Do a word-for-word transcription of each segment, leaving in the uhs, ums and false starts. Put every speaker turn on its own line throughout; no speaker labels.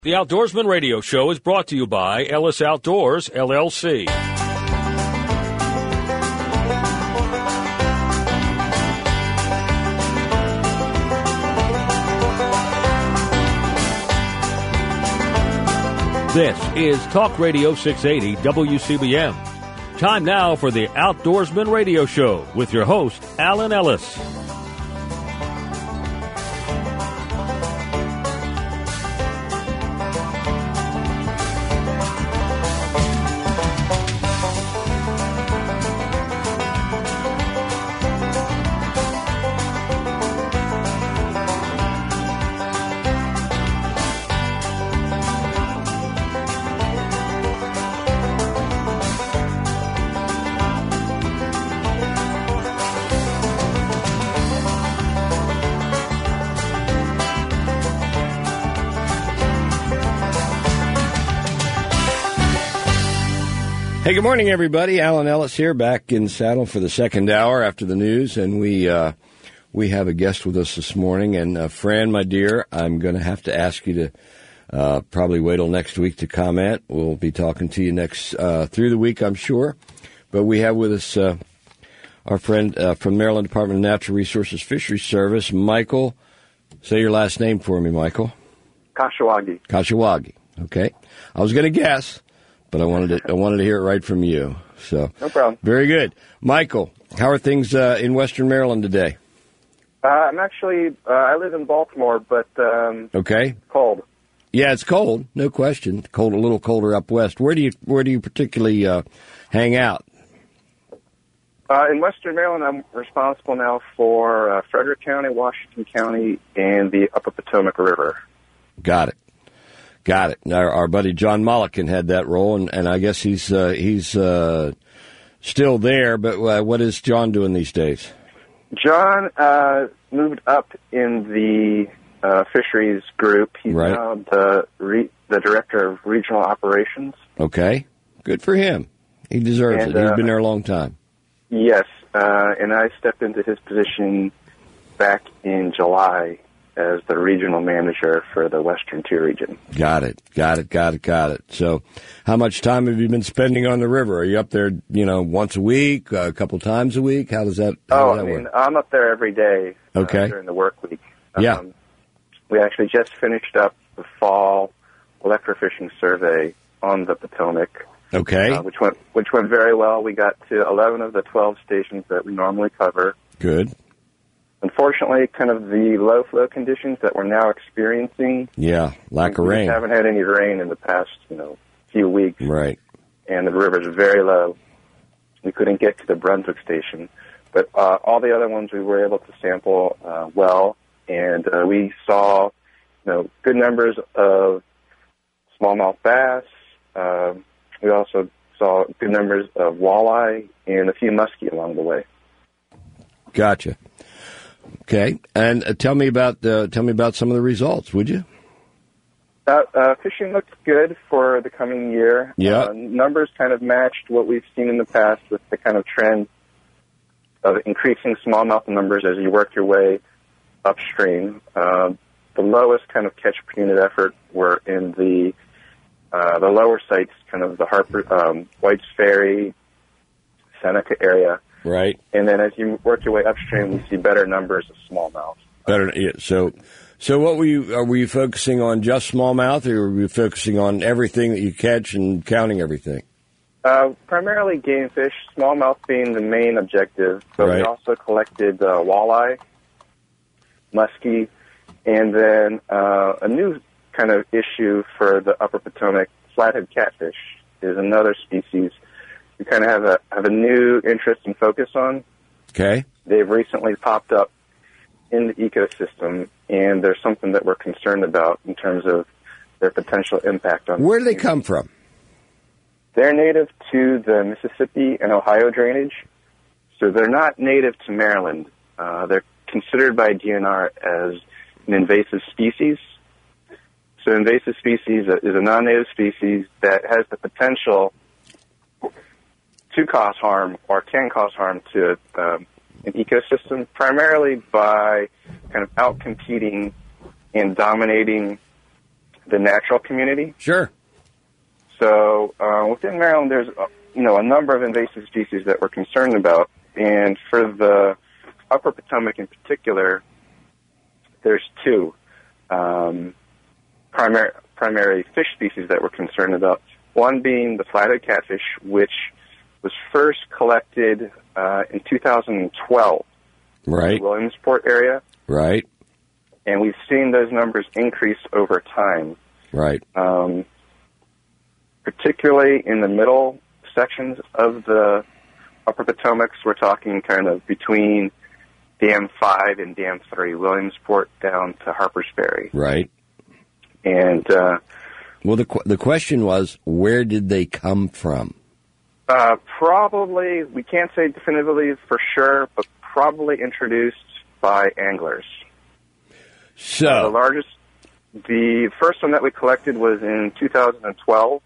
The Outdoorsman Radio Show is brought to you by Ellis Outdoors, L L C. This is Talk Radio six eighty W C B M. Time now for the Outdoorsman Radio Show with your host, Alan Ellis.
Hey, good morning, everybody. Alan Ellis here, back in saddle for the second hour after the news, and we uh, we have a guest with us this morning. And uh, Fran, my dear, I'm going to have to ask you to uh, probably wait till next week to comment. We'll be talking to you next uh, through the week, I'm sure. But we have with us uh, our friend uh, from Maryland Department of Natural Resources Fisheries Service, Michael. Say your last name for me, Michael.
Kashiwagi.
Kashiwagi. Okay, I was going to guess. But I wanted to, I wanted to hear it right from you. So
no problem.
Very good. Michael, how are things uh, in Western Maryland today?
Uh, I'm actually, uh, I live in Baltimore, but um,
okay,
cold.
Yeah, it's cold, no question. Cold, a little colder up west. Where do you where do you particularly uh, hang out?
Uh, in Western Maryland, I'm responsible now for uh, Frederick County, Washington County, and the Upper Potomac River.
Got it. Got it. Our, our buddy John Mollican had that role, and, and I guess he's uh, he's uh, still there. But uh, what is John doing these days?
John uh, moved up in the uh, fisheries group. He's
right.
now the re- the director of regional operations.
Okay, good for him. He deserves
and,
it. He's
uh,
been there a long time.
Yes, uh, and I stepped into his position back in July as the regional manager for the Western Tier region.
Got it, got it, got it, got it. So how much time have you been spending on the river? Are you up there, you know, once a week, uh, a couple times a week? How does that, how
oh,
does that
I mean,
work?
I'm up there every day
okay.
uh, during the work week. Um,
yeah.
We actually just finished up the fall electrofishing survey on the Potomac.
Okay.
Uh, which went which went very well. We got to eleven of the twelve stations that we normally cover.
Good.
Unfortunately, kind of the low flow conditions that we're now experiencing.
Yeah, lack of rain.
We haven't had any rain in the past, you know, few weeks.
Right.
And the river's very low. We couldn't get to the Brunswick station. But uh, all the other ones we were able to sample uh, well, and uh, we saw, you know, good numbers of smallmouth bass. Uh, we also saw good numbers of walleye and a few muskie along the way.
Gotcha. Okay, and uh, tell me about uh, tell me about some of the results, would you?
Uh, uh, fishing looks good for the coming year.
Yeah,
uh, numbers kind of matched what we've seen in the past with the kind of trend of increasing smallmouth numbers as you work your way upstream. Uh, the lowest kind of catch per unit effort were in the uh, the lower sites, kind of the Harper, um, White's Ferry, Seneca area.
Right.
And then as you work your way upstream, you see better numbers of smallmouth.
Better. Yeah, so, so what were you? Are, were you focusing on just smallmouth, or were you focusing on everything that you catch and counting everything?
Uh, primarily game fish, smallmouth being the main objective. But
right.
we also collected uh, walleye, muskie, and then uh, a new kind of issue for the Upper Potomac, flathead catfish is another species we kind of have a have a new interest and focus on.
Okay.
They've recently popped up in the ecosystem, and there's something that we're concerned about in terms of their potential impact on.
Where do they come from?
They're native to the Mississippi and Ohio drainage, so they're not native to Maryland. Uh, they're considered by D N R as an invasive species. So invasive species is a non-native species that has the potential to cause harm or can cause harm to um, an ecosystem, primarily by kind of outcompeting and dominating the natural community.
Sure.
So uh, within Maryland, there's uh, you know a number of invasive species that we're concerned about, and for the Upper Potomac in particular, there's two um, primary primary fish species that we're concerned about. One being the flathead catfish, which was first collected uh, in two thousand twelve
right.
in the Williamsport area.
Right.
And we've seen those numbers increase over time.
Right.
Um, particularly in the middle sections of the Upper Potomacs, we're talking kind of between Dam five and Dam three, Williamsport down to Harpers Ferry.
Right.
And, uh,
well, the qu- the question was, where did they come from?
Uh, probably, we can't say definitively for sure, but probably introduced by anglers.
So
uh, the largest, the first one that we collected was in two thousand twelve,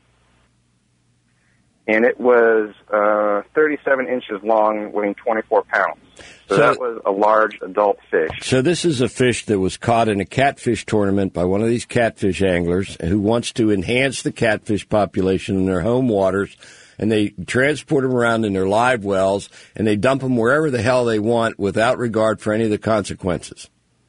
and it was uh, thirty-seven inches long, weighing twenty-four pounds. So, so that was a large adult fish.
So this is a fish that was caught in a catfish tournament by one of these catfish anglers who wants to enhance the catfish population in their home waters, and they transport them around in their live wells, and they dump them wherever the hell they want without regard for any of the consequences.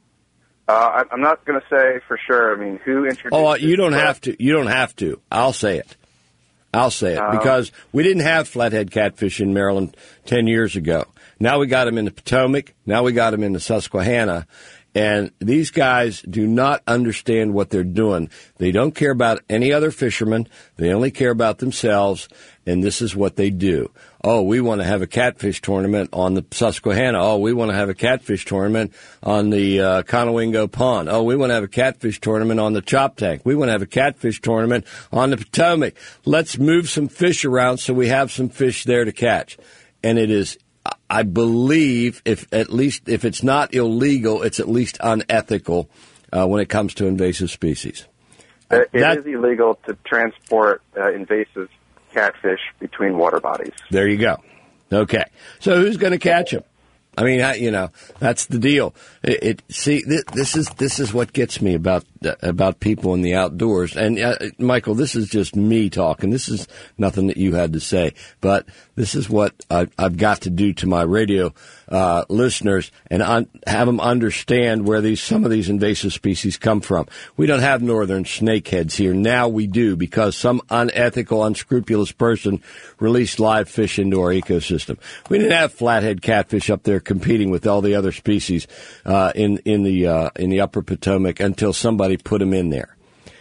Uh, I'm not going to say for sure. I mean, who introduced
Oh, you
it?
don't have to. You don't have to. I'll say it. I'll say it
Um,
because we didn't have flathead catfish in Maryland ten years ago. Now we got them in the Potomac. Now we got them in the Susquehanna. And these guys do not understand what they're doing. They don't care about any other fishermen. They only care about themselves, and this is what they do. Oh, we want to have a catfish tournament on the Susquehanna. Oh, we want to have a catfish tournament on the uh, Conowingo Pond. Oh, we want to have a catfish tournament on the Choptank. We want to have a catfish tournament on the Potomac. Let's move some fish around so we have some fish there to catch. And it is, I believe, if at least if it's not illegal, it's at least unethical uh, when it comes to invasive species.
Uh, it
that,
is illegal to transport uh, invasive catfish between water bodies.
There you go. Okay. So who's going to catch them? I mean, I, you know, that's the deal. It, it see, this, this is this is what gets me about uh, about people in the outdoors. And uh, Michael, this is just me talking. This is nothing that you had to say, but this is what I, I've got to do to my radio uh, listeners and un- have them understand where these some of these invasive species come from. We don't have northern snakeheads here. Now we do because some unethical, unscrupulous person released live fish into our ecosystem. We didn't have flathead catfish up there competing with all the other species uh, in in the uh, in the Upper Potomac until somebody put them in there.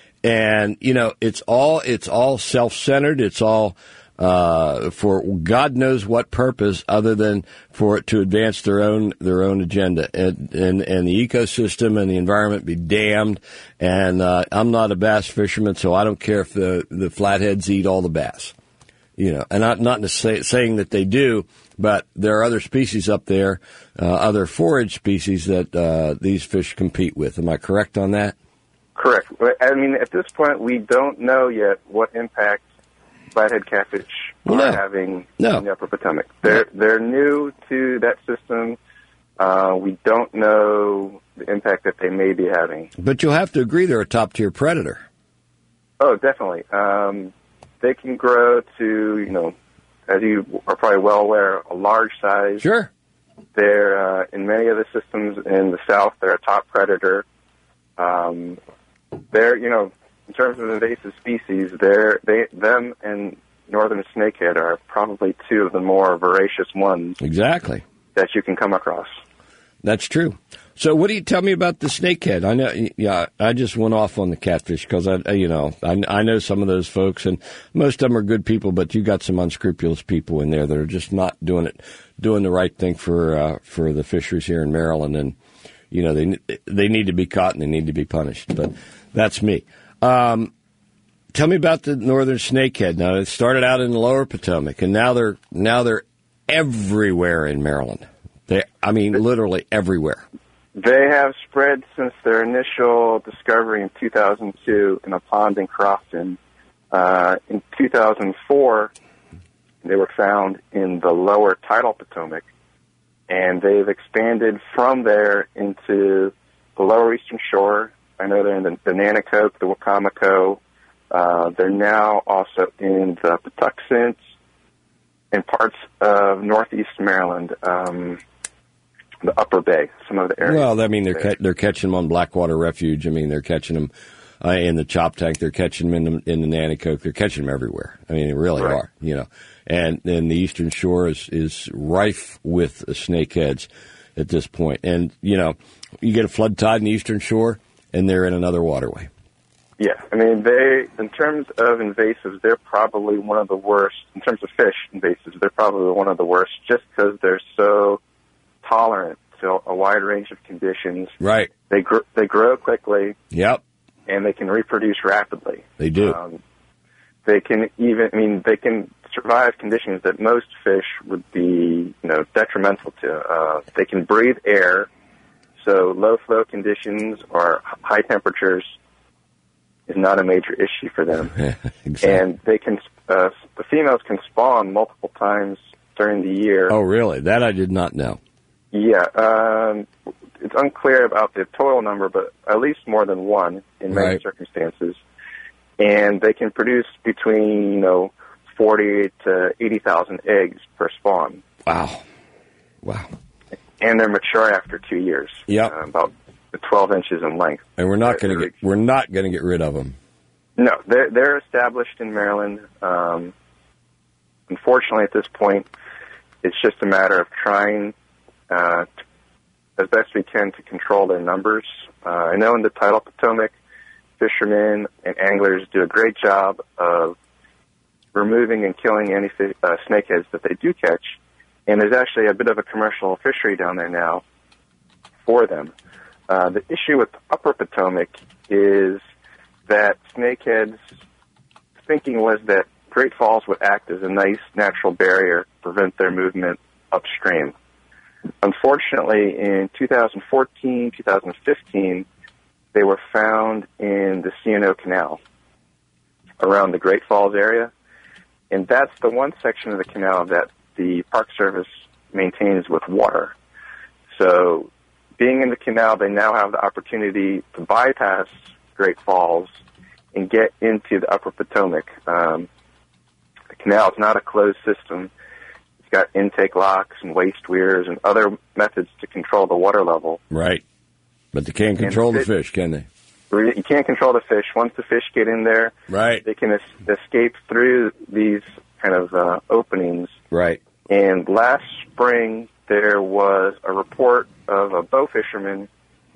And you know, it's all it's all self-centered. It's all uh, for God knows what purpose, other than for it to advance their own their own agenda. And and, and the ecosystem and the environment be damned. And uh, I'm not a bass fisherman, so I don't care if the the flatheads eat all the bass. You know, and not not say, saying that they do, but there are other species up there, uh, other forage species that uh, these fish compete with. Am I correct on that?
Correct. I mean, at this point, we don't know yet what impact flathead catfish
Well,
are
no.
having
No.
in the Upper Potomac. They're they're new to that system. Uh, we don't know the impact that they may be having.
But you'll have to agree they're a top-tier predator.
Oh, definitely. Um, they can grow to, you know, as you are probably well aware, a large size.
Sure.
They're, uh, in many of the systems in the South, they're a top predator. Um, they're, you know, in terms of invasive species, they're, they, them and northern snakehead are probably two of the more voracious ones
Exactly.
that you can come across.
That's true. So what do you tell me about the snakehead? I know, yeah, I just went off on the catfish because I, you know, I, I know some of those folks, and most of them are good people, but you got some unscrupulous people in there that are just not doing it, doing the right thing for uh, for the fisheries here in Maryland, and you know they they need to be caught and they need to be punished. But that's me. Um, tell me about the northern snakehead. Now it started out in the Lower Potomac, and now they're now they're everywhere in Maryland. They, I mean, literally everywhere.
They have spread since their initial discovery in two thousand two in a pond in Crofton. Uh, in two thousand four, they were found in the lower tidal Potomac, and they've expanded from there into the lower eastern shore I know they're in the, the Nanticoke, the Wacomico. Uh, they're now also in the Patuxent and parts of northeast Maryland, um, the Upper Bay, some of the areas.
Well, I mean, they're ca- they're catching them on Blackwater Refuge. I mean, they're catching them uh, in the Chop Tank. They're catching them in the, in the Nanticoke. They're catching them everywhere. I mean, they really
right.
are, you know. And then the Eastern Shore is, is rife with snakeheads at this point. And, you know, you get a flood tide in the Eastern Shore, and they're in another waterway.
Yeah, I mean, they, in terms of invasives, they're probably one of the worst. In terms of fish invasives, they're probably one of the worst just because they're so tolerant to a wide range of conditions.
Right.
They, gr- they grow quickly.
Yep.
And they can reproduce rapidly.
They do.
Um, they can even, I mean, they can survive conditions that most fish would be, you know, detrimental to. Uh, they can breathe air, so low flow conditions or high temperatures is not a major issue for them. Exactly. And they can, uh, the females can spawn multiple times during the year.
Oh, really? That I did not know.
Yeah, um, it's unclear about the total number, but at least more than one in many
right.
circumstances. And they can produce between, you know, forty to eighty thousand eggs per spawn.
Wow. Wow.
And they're mature after two years.
Yep.
Uh, about twelve inches in length.
And we're not going to get we're not going to get rid of them.
No, they're they're established in Maryland. Um, unfortunately, at this point, it's just a matter of trying uh, to, as best we can to control their numbers. Uh, I know in the tidal Potomac, fishermen and anglers do a great job of removing and killing any uh, snakeheads that they do catch. And there's actually a bit of a commercial fishery down there now for them. Uh, the issue with the Upper Potomac is that snakeheads, thinking was that Great Falls would act as a nice natural barrier to prevent their movement upstream. Unfortunately, in two thousand fourteen, two thousand fifteen, they were found in the C and O Canal around the Great Falls area. And that's the one section of the canal that the Park Service maintains with water. So being in the canal, they now have the opportunity to bypass Great Falls and get into the Upper Potomac. Um, the canal is not a closed system. It's got intake locks and waste weirs and other methods to control the water level.
Right. But they can't control the fish, can they?
You can't control the fish. Once the fish get in there,
right,
they can es- escape through these kind of uh, openings.
Right.
And last spring, there was a report of a bow fisherman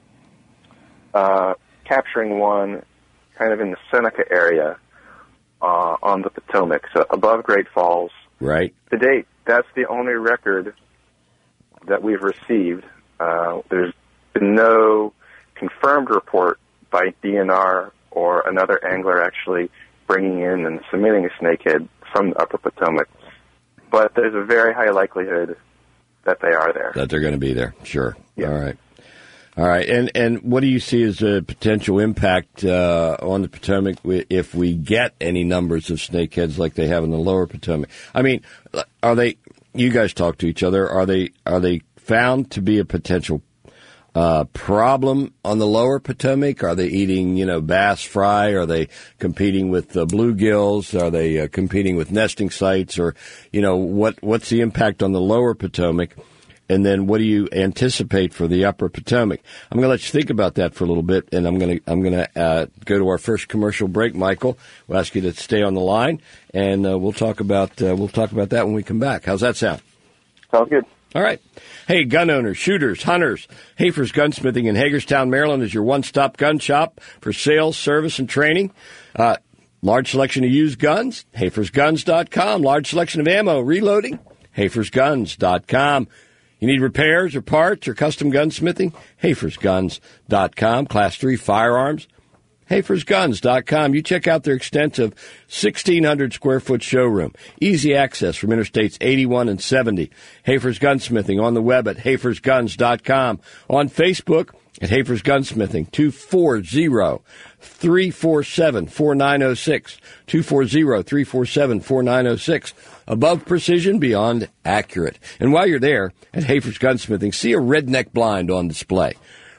uh, capturing one kind of in the Seneca area uh, on the Potomac, so above Great Falls.
Right.
To date, that's the only record that we've received. Uh, there's been no confirmed report by D N R or another angler actually bringing in and submitting a snakehead from the Upper Potomac. But there's a very high likelihood that they are there.
That they're going to be there, sure.
Yeah.
All right. All right. And and what do you see as a potential impact uh, on the Potomac if we get any numbers of snakeheads like they have in the Lower Potomac? I mean, are they, you guys talk to each other, are they are they found to be a potential Uh, problem on the Lower Potomac? Are they eating, you know, bass fry? Are they competing with uh, bluegills? Are they uh, competing with nesting sites? Or, you know, what what's the impact on the Lower Potomac? And then what do you anticipate for the Upper Potomac? I'm going to let you think about that for a little bit, and I'm going to I'm going to uh, go to our first commercial break. Michael, we'll ask you to stay on the line, and uh, we'll talk about uh, we'll talk about that when we come back. How's that sound?
Sounds good.
All right. Hey, gun owners, shooters, hunters, Hafer's Gunsmithing in Hagerstown, Maryland is your one-stop gun shop for sales, service, and training. Uh, large selection of used guns, Hafers Guns dot com. Large selection of ammo, reloading, Hafers Guns dot com. You need repairs or parts or custom gunsmithing, Hafers Guns dot com. Class three firearms, Hafers Guns dot com. You check out their extensive sixteen hundred square foot showroom. Easy access from Interstates eighty-one and seventy. Hafers Gunsmithing on the web at Hafers Guns dot com. On Facebook at Hafers Gunsmithing, two four zero, three four seven, four nine zero six, two four zero, three four seven, four nine zero six. Above precision, beyond accurate. And while you're there at Hafers Gunsmithing, see a redneck blind on display.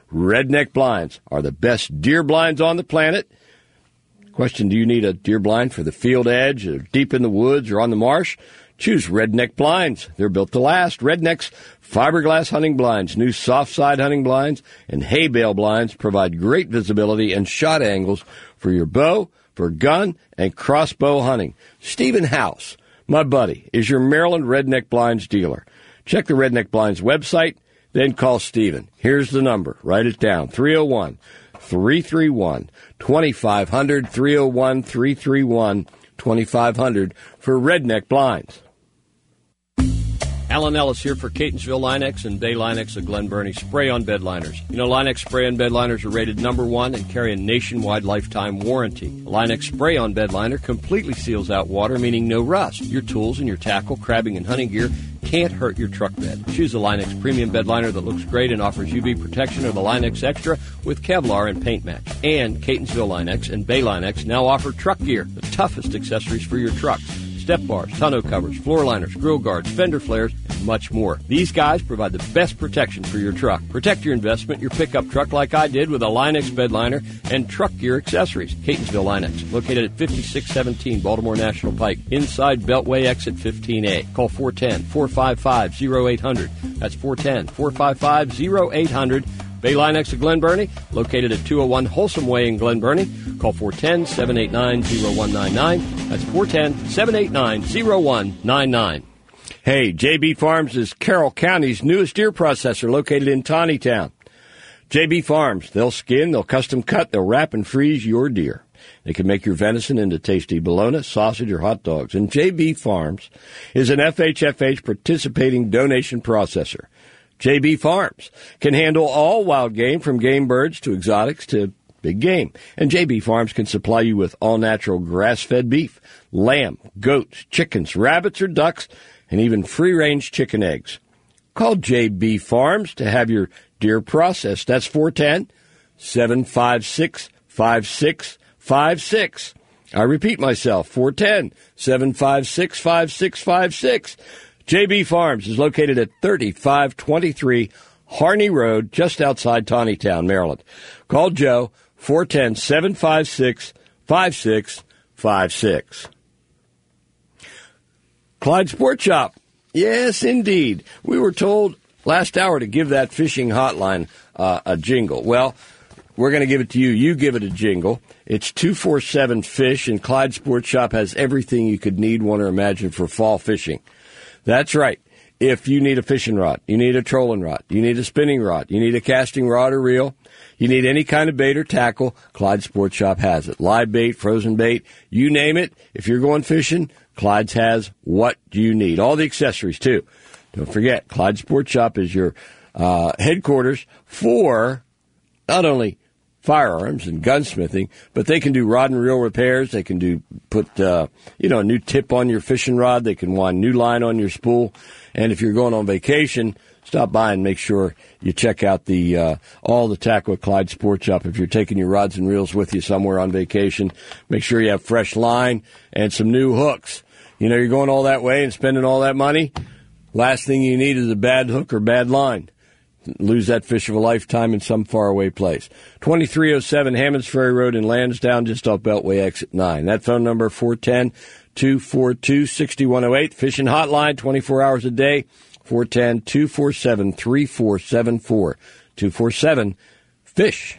Redneck Blinds are the best deer blinds on the planet. Question, do you need a deer blind for the field edge or deep in the woods or on the marsh? Choose Redneck Blinds. They're built to last. Redneck's fiberglass hunting blinds, new soft side hunting blinds, and hay bale blinds provide great visibility and shot angles for your bow, for gun, and crossbow hunting. Stephen House, my buddy, is your Maryland Redneck Blinds dealer. Check the Redneck Blinds website, then call Stephen. Here's the number. Write it down. three oh one, three three one, two five zero zero, three oh one, three three one, two five zero zero for Redneck Blinds.
Alan Ellis here for Catonsville Linex and Bay Linex of Glen Burnie spray-on bed liners. You know, Linex spray-on bed liners are rated number one and carry a nationwide lifetime warranty. A Linex spray-on bed liner completely seals out water, meaning no rust. Your tools and your tackle, crabbing, and hunting gear can't hurt your truck bed. Choose the Linex premium bed liner that looks great and offers U V protection, or the Linex Extra with Kevlar and paint match. And Catonsville Linex and Bay Linex now offer truck gear, the toughest accessories for your truck. Step bars, tonneau covers, floor liners, grill guards, fender flares, and much more. These guys provide the best protection for your truck. Protect your investment, your pickup truck, like I did with a Linex bed liner and truck gear accessories. Catonsville Linex, located at fifty-six seventeen Baltimore National Pike, inside Beltway exit fifteen A. Call four one zero, four five five, zero eight zero zero. That's four one zero, four five five, zero eight zero zero. Bay Linex of Glen Burnie, located at two oh one Wholesome Way in Glen Burnie. Call four one zero, seven eight nine, zero one nine nine. That's four one zero, seven eight nine, zero one nine nine.
Hey, J B Farms is Carroll County's newest deer processor, located in Taneytown. J B Farms, they'll skin, they'll custom cut, they'll wrap and freeze your deer. They can make your venison into tasty bologna, sausage, or hot dogs. And J B Farms is an F H F H participating donation processor. J B Farms can handle all wild game, from game birds to exotics to big game. And J B Farms can supply you with all-natural grass-fed beef, lamb, goats, chickens, rabbits, or ducks, and even free-range chicken eggs. Call J B Farms to have your deer processed. That's four one zero, seven five six, five six five six. I repeat myself, four one zero, seven five six, five six five six. J B Farms is located at thirty-five twenty-three Harney Road, just outside Taneytown, Maryland. Call Joe, four one zero, seven five six, five six five six. Clyde Sport Shop. Yes, indeed. We were told last hour to give that fishing hotline uh, a jingle. Well, we're going to give it to you. You give it a jingle. It's two four seven Fish, and Clyde Sport Shop has everything you could need, want, or imagine for fall fishing. That's right. If you need a fishing rod, you need a trolling rod, you need a spinning rod, you need a casting rod or reel, you need any kind of bait or tackle, Clyde Sport Shop has it. Live bait, frozen bait, you name it. If you're going fishing, Clyde's has what you need. All the accessories, too. Don't forget, Clyde Sport Shop is your uh, headquarters for not only firearms and gunsmithing, but they can do rod and reel repairs. They can do put uh, you know a new tip on your fishing rod. They can wind new line on your spool. And if you're going on vacation, stop by and make sure you check out the uh, all the tackle at Clyde Sport Shop. If you're taking your rods and reels with you somewhere on vacation, make sure you have fresh line and some new hooks. You know, you're going all that way and spending all that money. Last thing you need is a bad hook or bad line. Lose that fish of a lifetime in some faraway place. twenty-three oh seven Hammonds Ferry Road in Lansdowne, just off Beltway exit nine. That phone number, four one zero, two four two, six one oh eight. Fishing hotline, twenty-four hours a day, four one zero, two four seven, three four seven four. two four seven, FISH.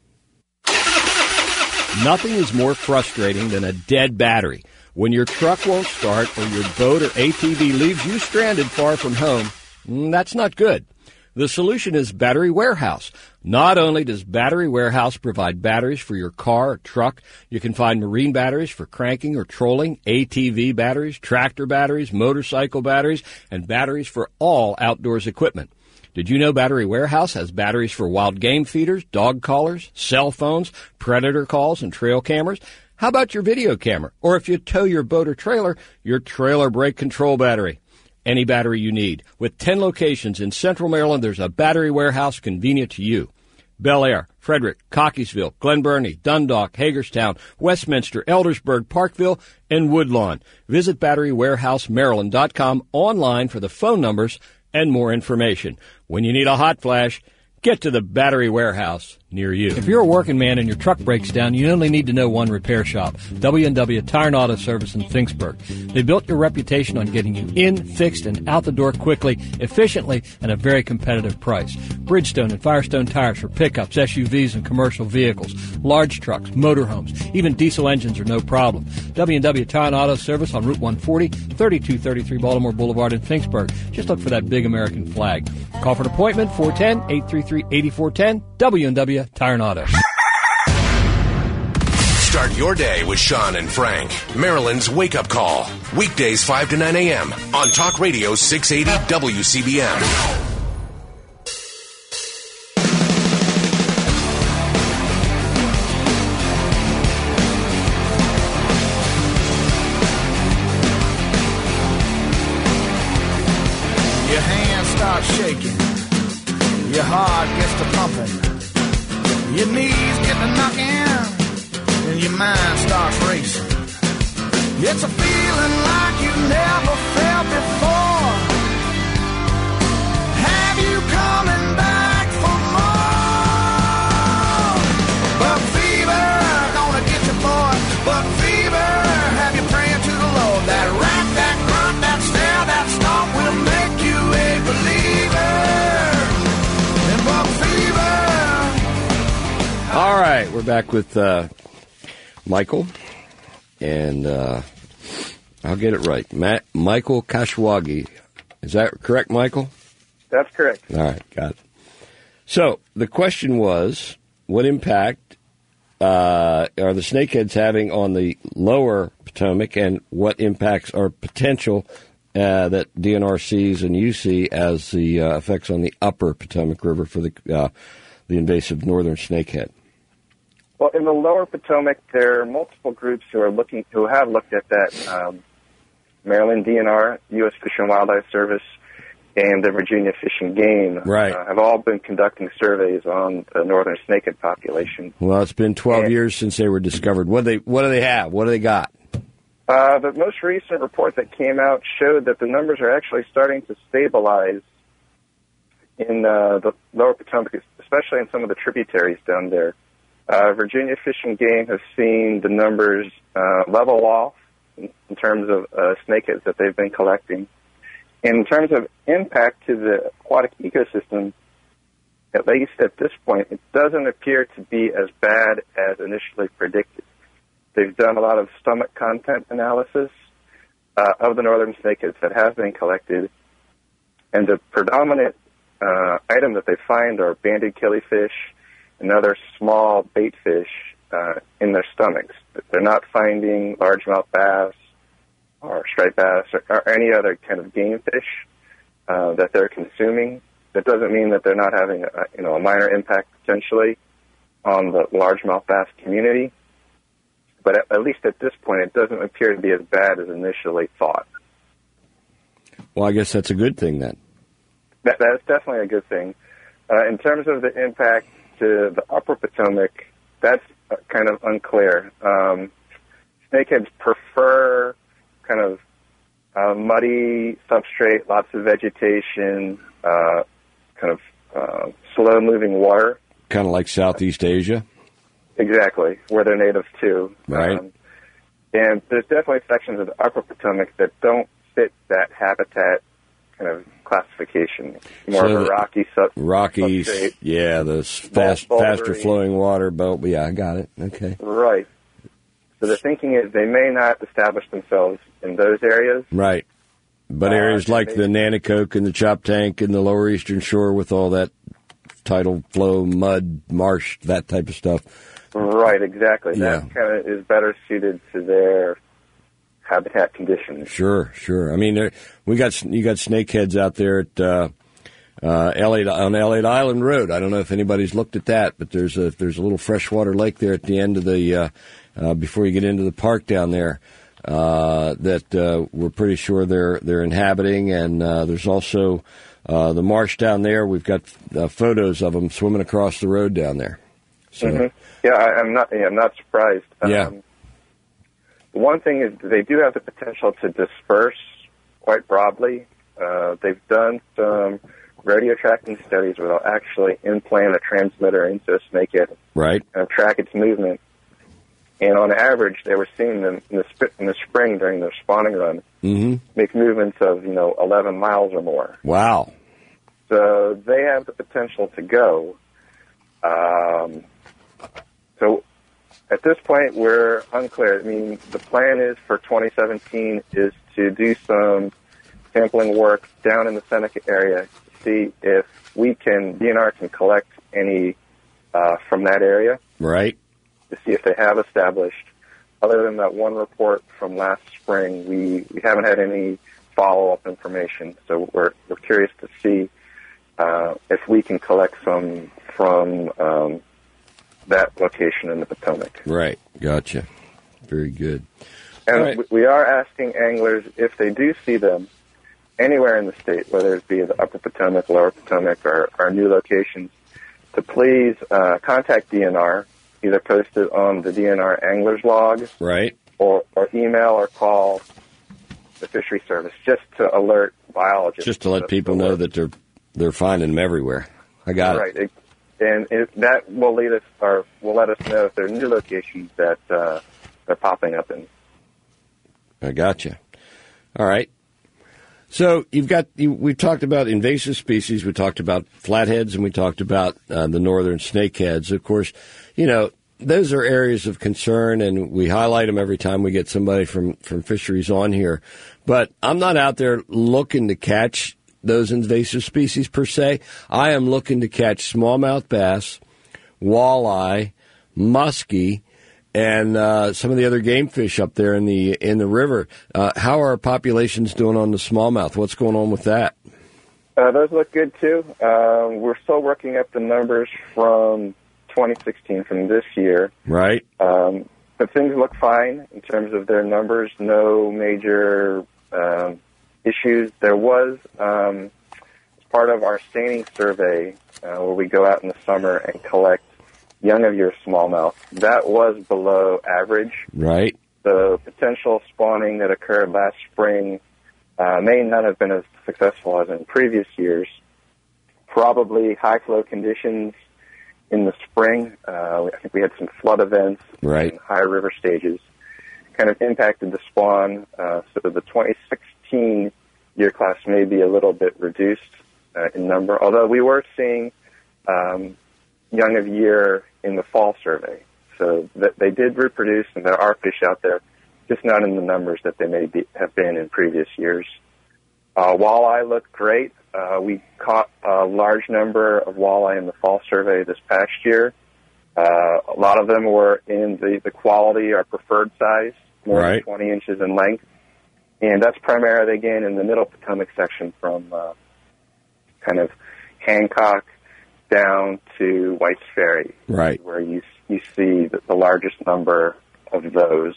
Nothing is more frustrating than a dead battery. When your truck won't start or your boat or A T V leaves you stranded far from home, that's not good. The solution is Battery Warehouse. Not only does Battery Warehouse provide batteries for your car or truck, you can find marine batteries for cranking or trolling, A T V batteries, tractor batteries, motorcycle batteries, and batteries for all outdoors equipment. Did you know Battery Warehouse has batteries for wild game feeders, dog collars, cell phones, predator calls, and trail cameras? How about your video camera? Or if you tow your boat or trailer, your trailer brake control battery. Any battery you need. With ten locations in Central Maryland, there's a Battery Warehouse convenient to you. Bel Air, Frederick, Cockeysville, Glen Burnie, Dundalk, Hagerstown, Westminster, Eldersburg, Parkville, and Woodlawn. Visit battery warehouse maryland dot com online for the phone numbers and more information. When you need a hot flash, Get to the Battery Warehouse near you. If you're a working man and your truck breaks down, you only need to know one repair shop, W and W Tire and Auto Service in Finksburg. They built your reputation on getting you in, fixed, and out the door quickly, efficiently, and at a very competitive price. Bridgestone and Firestone tires for pickups, S U Vs, and commercial vehicles, large trucks, motorhomes, even diesel engines are no problem. W and W Tire and Auto Service on Route one forty, thirty-two thirty-three Baltimore Boulevard in Finksburg. Just look for that big American flag. Call for an appointment, four one zero, eight three three, eight four one zero, W and W Tire and Auto.
Start your day with Sean and Frank, Maryland's wake-up call. Weekdays five to nine a.m. on Talk Radio six eighty W C B M.
Your hands start shaking, your heart gets to pumping, your knees get to knocking, and your mind starts racing. It's a feeling like you never felt before. Have you coming back for more? But fever gonna get you, boy. But fever have you praying to the Lord. That rat, that grunt, that stare, that stomp will make you a believer. And buck fever.
All right, we're back with uh, Michael, and uh, I'll get it right. Matt, Michael Khashoggi. Is that correct, Michael?
That's correct.
All right, got it. So the question was, what impact uh, are the snakeheads having on the lower Potomac, and what impacts are potential uh, that D N R sees and you see as the uh, effects on the upper Potomac River for the uh, the invasive northern snakehead?
Well, in the lower Potomac, there are multiple groups who are looking, who have looked at that. Um, Maryland D N R, U S Fish and Wildlife Service, and the Virginia Fish and Game
right.
uh, have all been conducting surveys on the northern snakehead population.
Well, it's been twelve
and,
years since they were discovered. What do they What do they have? What do they got?
Uh, the most recent report that came out showed that the numbers are actually starting to stabilize in uh, the lower Potomac, especially in some of the tributaries down there. Uh, Virginia Fish and Game have seen the numbers uh, level off in, in terms of uh, snakeheads that they've been collecting. In terms of impact to the aquatic ecosystem, at least at this point, it doesn't appear to be as bad as initially predicted. They've done a lot of stomach content analysis uh, of the northern snakeheads that have been collected, and the predominant uh, item that they find are banded killifish and other small bait fish uh, in their stomachs. They're not finding largemouth bass or striped bass or, or any other kind of game fish uh, that they're consuming. That doesn't mean that they're not having a, you know, a minor impact potentially on the largemouth bass community. But at, at least at this point, it doesn't appear to be as bad as initially thought.
Well, I guess that's a good thing then.
That, that's definitely a good thing. Uh, in terms of the impact to the upper Potomac, that's kind of unclear. Um, snakeheads prefer kind of uh, muddy substrate, lots of vegetation, uh, kind of uh, slow-moving water.
Kind of like Southeast Asia?
Exactly, where they're native to.
Right.
Um, and there's definitely sections of the upper Potomac that don't fit that habitat kind of classification. More
so
of a
the,
rocky sub-
Rocky,
substrate.
yeah, the fast, faster flowing water belt. Yeah, I got it. Okay.
Right. So the thinking is they may not establish themselves in those areas.
Right. But uh, areas like they, the Nanticoke and the Chop Tank and the Lower Eastern Shore with all that tidal flow, mud, marsh, that type of stuff.
Right, exactly.
Yeah.
That kind of is better suited to their habitat conditions.
Sure, sure. I mean, there, we got you got snakeheads out there at uh, uh, Elliott, on Elliott Island Road. I don't know if anybody's looked at that, but there's a there's a little freshwater lake there at the end of the uh, uh, before you get into the park down there uh, that uh, we're pretty sure they're they're inhabiting, and uh, there's also uh, the marsh down there. We've got uh, photos of them swimming across the road down there. So,
mm-hmm. Yeah, I, I'm not. Yeah, I'm not surprised.
Yeah.
Um, One thing is they do have the potential to disperse quite broadly. Uh, they've done some radio tracking studies where they'll actually implant a transmitter into a snakehead
right.
and track its movement. And on average, they were seeing them in the, sp- in the spring during their spawning run
mm-hmm.
make movements of, you know, eleven miles or more.
Wow.
So they have the potential to go. Um, so at this point, we're unclear. I mean, the plan is for twenty seventeen is to do some sampling work down in the Seneca area to see if we can, D N R can collect any uh, from that area.
Right.
To see if they have established. Other than that one report from last spring, we, we haven't had any follow-up information. So we're we're curious to see uh, if we can collect some from um, that location in the Potomac.
Right. Gotcha. Very good.
And
right.
we are asking anglers if they do see them anywhere in the state, whether it be the Upper Potomac, Lower Potomac, or our new locations, to please uh, contact D N R. Either post it on the D N R Anglers log,
right,
or, or email or call the fishery service just to alert biologists.
Just to let people know that they're they're finding them everywhere. I got
right.
it.
Right, and it, that will lead us, or will let us know if there are new locations that uh, they're popping up in.
I gotcha. All right. So you've got you, we've talked about invasive species. We talked about flatheads, and we talked about uh, the northern snakeheads. Of course, you know those are areas of concern, and we highlight them every time we get somebody from from fisheries on here. But I'm not out there looking to catch those invasive species per se. I am looking to catch smallmouth bass, walleye, muskie, and uh, some of the other game fish up there in the in the river. Uh, how are our populations doing on the smallmouth? What's going on with that?
Uh, those look good, too. Uh, we're still working up the numbers from twenty sixteen, from this year.
Right.
Um, but things look fine in terms of their numbers. No major um, issues. There was, um, as part of our staining survey, uh, where we go out in the summer and collect young of year smallmouth, that was below average.
Right.
The potential spawning that occurred last spring uh, may not have been as successful as in previous years. Probably high flow conditions in the spring. Uh, I think we had some flood events
right.
in high river stages, kind of impacted the spawn. Uh, so the twenty sixteen year class may be a little bit reduced uh, in number, although we were seeing um, young of year in the fall survey. So that they did reproduce, and there are fish out there, just not in the numbers that they may be, have been in previous years. Uh, walleye looked great. Uh, we caught a large number of walleye in the fall survey this past year. Uh, a lot of them were in the, the quality, our preferred size, more
right.
than twenty inches in length. And that's primarily, again, in the middle Potomac section from uh, kind of Hancock down to White's Ferry,
right,
where you you see the, the largest number of those.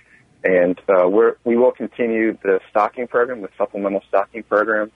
And uh, we're, we will continue the stocking program, the supplemental stocking program.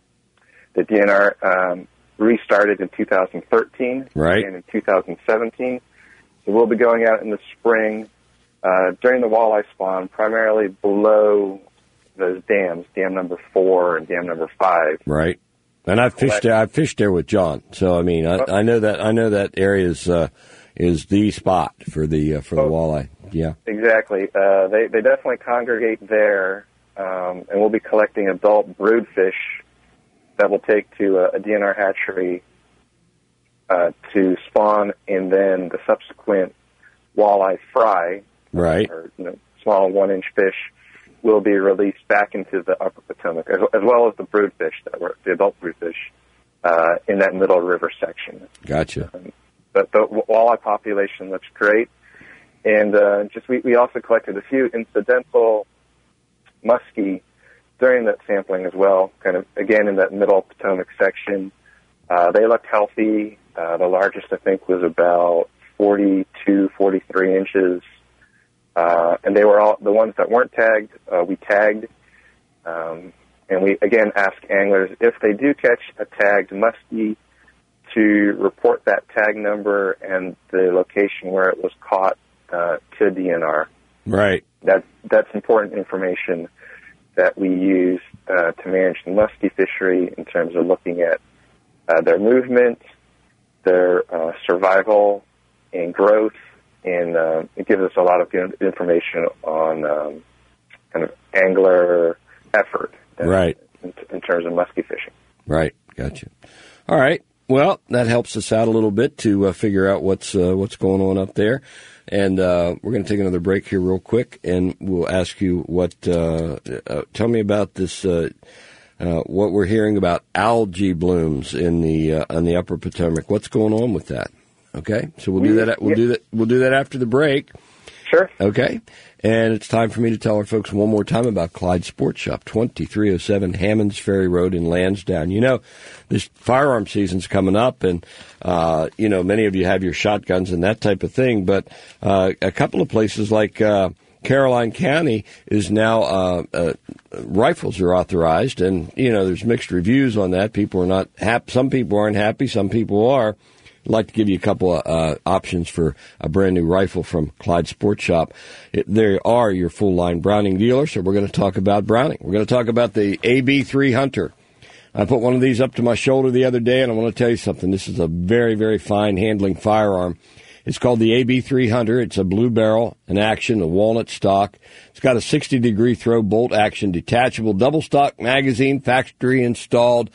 The D N R um, restarted in two thousand thirteen
right.
and in two thousand seventeen. So we'll be going out in the spring uh, during the walleye spawn, primarily below those dams, dam number four and dam number five.
Right. And I've fished there. I've fished there with John, so I mean, I, I know that I know that area is uh, is the spot for the uh, for the walleye. Yeah,
exactly. Uh, they they definitely congregate there, um, and we'll be collecting adult broodfish that will take to a, a D N R hatchery uh, to spawn, and then the subsequent walleye fry,
right,
or you know, small one-inch fish, will be released back into the Upper Potomac, as, as well as the broodfish that were the adult broodfish uh, in that middle river section.
Gotcha.
Um, but the walleye population looks great, and uh, just we, we also collected a few incidental muskie during that sampling as well. Kind of again in that middle Potomac section, uh, they looked healthy. Uh, the largest I think was about forty-two, forty-three inches. Uh, and they were all the ones that weren't tagged. Uh, we tagged, um, and we again ask anglers if they do catch a tagged muskie to report that tag number and the location where it was caught uh, to D N R.
Right.
That that's important information that we use uh, to manage the muskie fishery in terms of looking at uh, their movement, their uh, survival and growth, and uh, it gives us a lot of good information on um, kind of angler effort, uh,
right?
In, in terms of muskie fishing.
Right, gotcha. All right. Well, that helps us out a little bit to uh, figure out what's uh, what's going on up there. And uh, we're going to take another break here real quick, and we'll ask you what. Uh, uh, tell me about this. Uh, uh, what we're hearing about algae blooms in the uh, on the Upper Potomac. What's going on with that? Okay, so we'll do that. We'll do that. We'll do that after the break.
Sure.
Okay. And it's time for me to tell our folks one more time about Clyde Sports Shop, twenty-three oh seven Hammonds Ferry Road in Lansdowne. You know, this firearm season's coming up, and, uh, you know, many of you have your shotguns and that type of thing, but uh, a couple of places like uh, Caroline County is now, uh, uh, rifles are authorized, and, you know, there's mixed reviews on that. People are not happy. Some people aren't happy. Some people are. I'd like to give you a couple of uh, options for a brand new rifle from Clyde Sports Shop. It, they are your full-line Browning dealer, so we're going to talk about Browning. We're going to talk about the A B three Hunter. I put one of these up to my shoulder the other day, and I want to tell you something. This is a very, very fine handling firearm. It's called the A B three Hunter. It's a blue barrel, an action, a walnut stock. It's got a sixty-degree throw bolt action, detachable double stock magazine, factory installed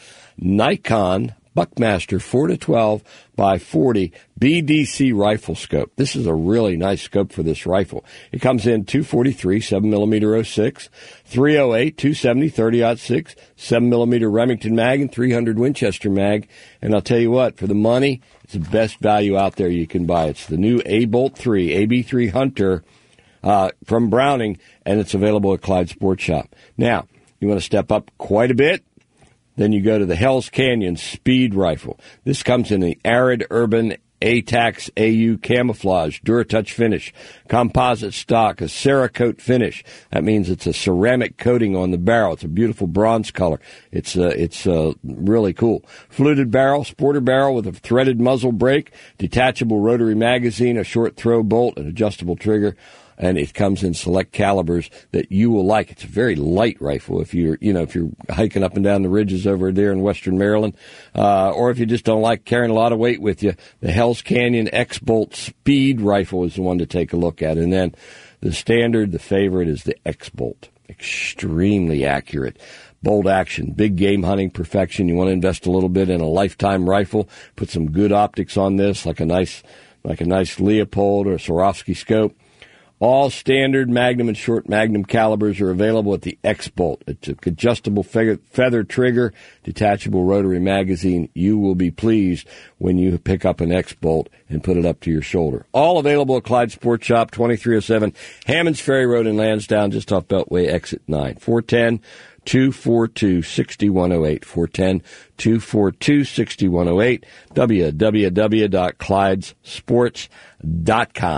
Nikon Buckmaster four to twelve by forty B D C rifle scope. This is a really nice scope for this rifle. It comes in two forty-three, seven millimeter oh six, three oh eight, two seventy, thirty aught six, seven millimeter Remington mag, and three hundred Winchester mag. And I'll tell you what, for the money, it's the best value out there you can buy. It's the new A-Bolt three, A B three Hunter uh, from Browning, and it's available at Clyde Sports Shop. Now, you want to step up quite a bit? Then you go to the Hell's Canyon Speed Rifle. This comes in the Arid Urban A TAX A U camouflage, Duratouch finish, composite stock, a Cerakote finish. That means it's a ceramic coating on the barrel. It's a beautiful bronze color. It's uh, it's uh, really cool. Fluted barrel, sporter barrel with a threaded muzzle brake, detachable rotary magazine, a short throw bolt, an adjustable trigger. And it comes in select calibers that you will like. It's a very light rifle if you're, you know, if you're hiking up and down the ridges over there in western Maryland, uh, or if you just don't like carrying a lot of weight with you. The Hell's Canyon X-Bolt Speed Rifle is the one to take a look at. And then the standard, the favorite, is the X-Bolt. Extremely accurate. Bolt action, big game hunting perfection. You want to invest a little bit in a lifetime rifle. Put some good optics on this, like a nice, like a nice Leopold or a Swarovski scope. All standard Magnum and short Magnum calibers are available at the X-Bolt. It's an adjustable feather trigger, detachable rotary magazine. You will be pleased when you pick up an X-Bolt and put it up to your shoulder. All available at Clyde Sports Shop, twenty-three oh seven Hammonds Ferry Road in Lansdowne, just off Beltway exit nine. four one zero, two four two, six one zero eight. four one zero, two four two, six one zero eight. w w w dot clydes sports dot com.